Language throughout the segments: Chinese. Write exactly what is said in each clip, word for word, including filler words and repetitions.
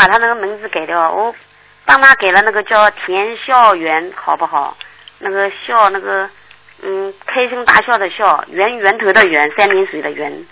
把他那个名字改掉，我帮他给了那个叫田笑园，好不好？那个笑那个嗯，开心大笑的笑，源源头的源，三点水的源。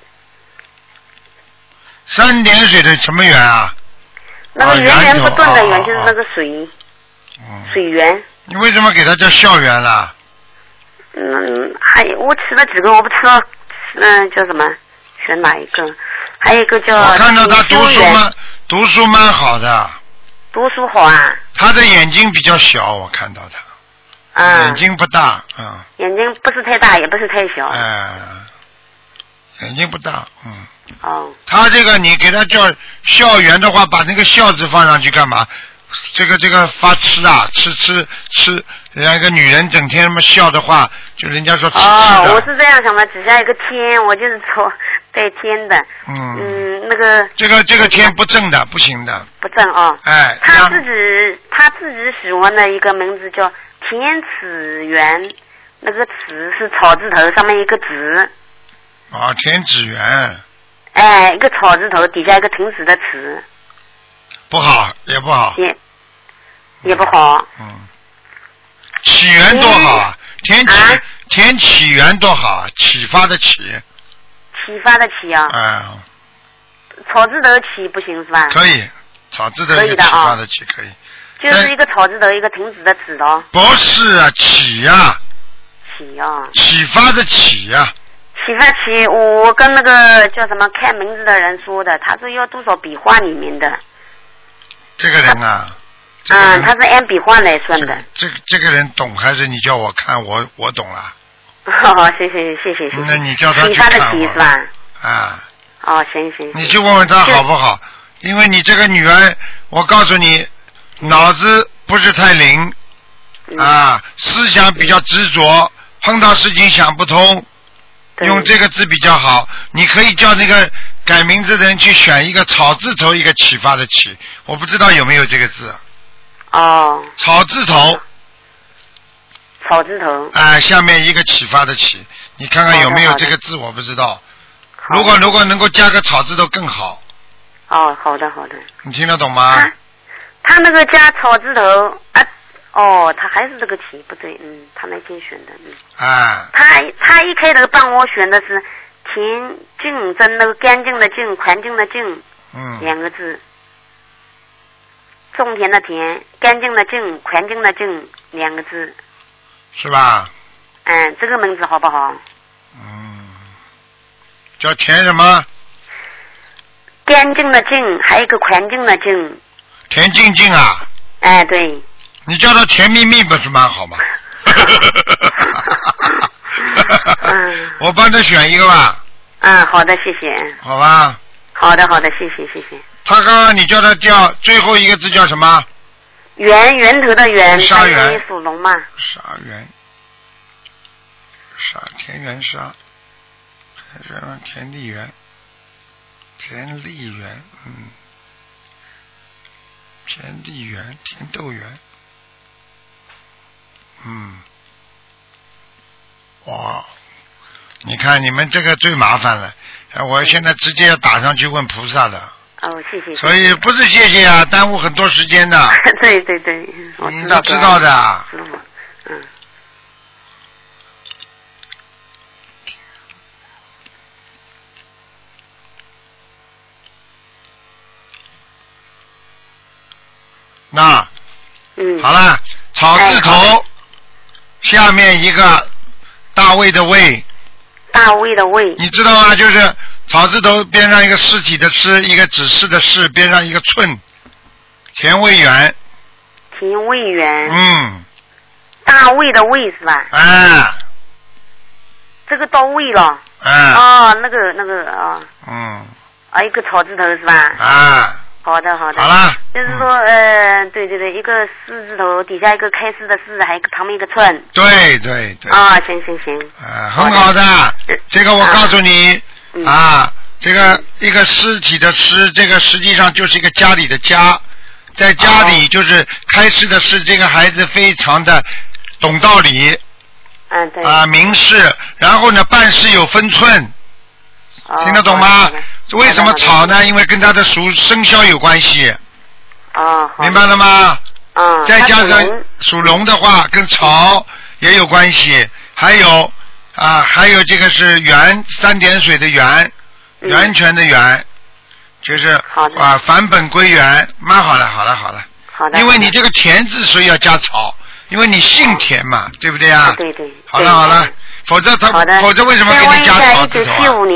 三点水的什么源啊？ 那个源源不断的源、哦、就是那个水， 嗯、 水源。 你为什么给他叫校园了？ 嗯，还我吃了几个，我不知道，嗯，叫什么？选哪一个？还有一个叫。 我看到他读书蛮读书蛮好的。 读书好啊。 他的眼睛比较小，我看到他。 嗯。 眼睛不大，嗯。 眼睛不是太大，也不是太小。 哎、呃，眼睛不大，嗯。 哦。 他这个你给他叫校园的话，把那个校字放上去干嘛？这个这个发痴啊，吃吃吃，人家一个女人整天那么笑的话，就人家说痴痴的。 哦，我是这样想的，底下一个天，我就是说带天的。 嗯。 嗯，那个。 这个这个天不正的，不行的。 不正啊。 哎。 他自己他自己喜欢的一个名字叫田子园，那个子是草字头，上面一个子。 哦，田子园。 哎，一个草字头，底下一个停止的止。 不好，也不好。 也也不好。 嗯。起源多好啊！田起、啊、田起源多好啊！启发的启。 启发的启啊。 哎。 草字头起不行是吧？ 可以，草字头一个启发的启可以。 就是一个草字头，一个停止的止咯。 不是啊，启呀、啊。 启啊。 启发的启呀、啊。 启发起，我跟那个叫什么看名字的人说的，他说要多少笔画里面的。 这个人啊。 这个人嗯，他是按笔画来算的。 这个这个人懂还是你叫我看我我懂了？ 哦，谢谢谢谢谢谢。 那你叫他去看。 启发的启是吧？ 啊。 哦，行行。 你去问问他好不好？因为你这个女儿，我告诉你，脑子不是太灵，嗯、啊，思想比较执着，碰到事情想不通。用这个字比较好，你可以叫那个改名字的人去选一个草字头一个启发的启，我不知道有没有这个字。 哦。 草字头。 草字头。 哎、呃，下面一个启发的启，你看看有没有这个字，我不知道。如果如果能够加个草字头更好。 哦，好的好的。 你听得懂吗？ 他他那个加草字头啊。哦，他还是这个题不对，嗯，他没先选的，嗯。 啊。 他他一开头帮我选的是田径真那个干净的净，环境的净， 嗯， 两个字。种田的田，干净的净，环境的净，两个字。 是吧？ 嗯，这个名字好不好？ 嗯。叫田什么？ 干净的净，还有一个环境的净。 田静静啊。 哎，对。 你叫他甜蜜蜜不是蛮好吗？ 嗯， 我帮他选一个吧。 嗯，好的，谢谢。 好吧。 好的，好的，谢谢，谢谢。 他刚刚你叫他叫最后一个字叫什么？ 源源头的源。 沙源。 属龙嘛。 沙源。沙田园沙。还是田丽园。田丽园，嗯。田丽园，田豆园。嗯，哇，你看你们这个最麻烦了，我现在直接要打上去问菩萨的。 哦，谢谢。 所以不是谢谢啊，耽误很多时间的。 对对对，我知道。 你知道的。 师傅，嗯。 那， 嗯， 好了，草字头。哎下面一个大卫的卫， 大卫的卫， 你知道吗？就是草字头边上一个尸体的尸，一个指示的示，边上一个寸，田卫园。 田卫园。 嗯。 大卫的卫是吧？ 哎。 这个到位了。 哎。 哦，那个那个啊。 嗯。 啊，一个草字头是吧？ 啊。 好的好的。 好了。 就是说，呃，对对对，一个四字头，底下一个开市的市，还有一个旁边一个寸。 对对对。 啊，行行行。 啊，很好的，这个我告诉你啊，这个一个尸体的尸，这个实际上就是一个家里的家，在家里就是开市的市，这个孩子非常的懂道理。 嗯，对。 啊，明事，然后呢，办事有分寸。听得懂吗？为什么草呢？因为跟它的属生肖有关系。 哦，好。 明白了吗？ 嗯。 再加上属龙的话，跟草也有关系，还有啊，还有这个是圆三点水的圆，源泉的源，就是啊返本归元，蛮好了，好了，好了。 好的。 因为你这个田字，所以要加草，因为你姓田嘛，对不对啊？ 对对。 好了好了，否则他否则为什么给你加草字头啊？